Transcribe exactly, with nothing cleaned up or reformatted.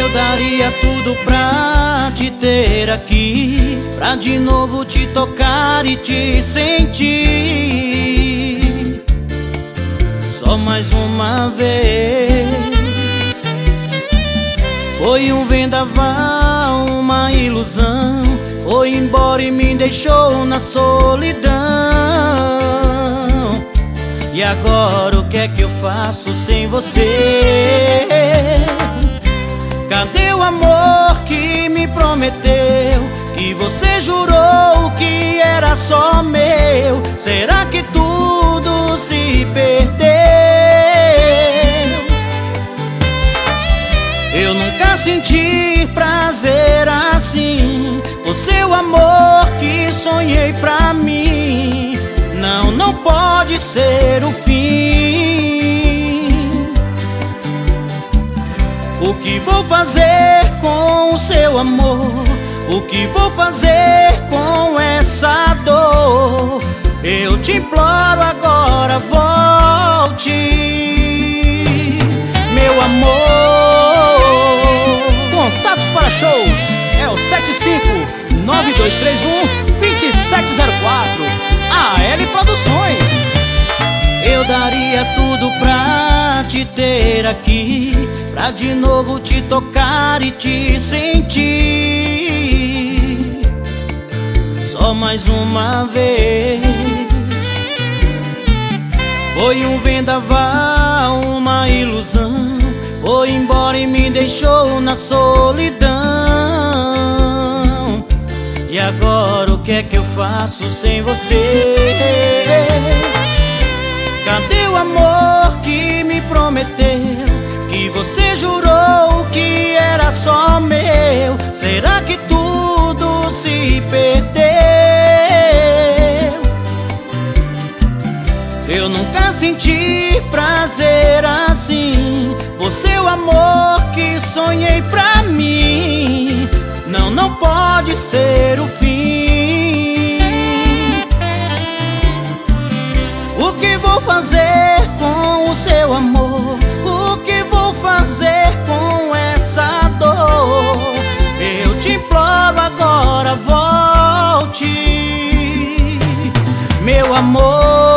Eu daria tudo pra te ter aqui, pra de novo te tocar e te sentir. Só mais uma vez. Foi um vendaval, uma ilusão, foi embora e me deixou na solidão. E agora o que é que eu faço sem você? Cadê o amor que me prometeu, que você jurou que era só meu? Será que tudo se perdeu? Eu nunca senti prazer assim, o seu amor que sonhei pra mim. Não, não pode ser o fim. O que vou fazer com o seu amor? O que vou fazer com essa dor? Eu te imploro agora, volte, meu amor. Contatos para shows é o sete cinco nove dois três um dois sete zero quatro. A L Produções. Eu daria tudo pra te ter aqui, pra de novo te tocar e te sentir. Só mais uma vez. Foi um vendaval, uma ilusão, foi embora e me deixou na solidão. E agora o que é que eu faço sem você? Cadê o amor que me prometeu, que você jurou que era só meu? Será que tudo se perdeu? Eu nunca senti prazer assim, o seu amor que sonhei pra mim. Não, não pode ser o fim. O que vou fazer com o seu amor? O que vou fazer com essa dor? Eu te imploro agora, volte, meu amor.